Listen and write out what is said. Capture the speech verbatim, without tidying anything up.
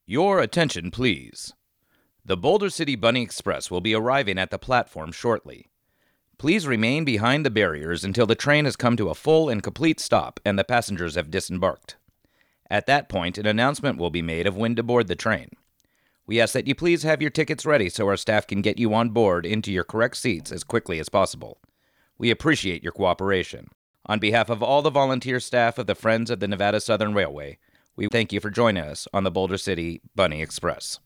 Your attention, please. The Boulder City Bunny Express will be arriving at the platform shortly. Please remain behind the barriers until the train has come to a full and complete stop and the passengers have disembarked. At that point, an announcement will be made of when to board the train. We ask that you please have your tickets ready so our staff can get you on board into your correct seats as quickly as possible. We appreciate your cooperation. On behalf of all the volunteer staff of the Friends of the Nevada Southern Railway, we thank you for joining us on the Boulder City Bunny Express.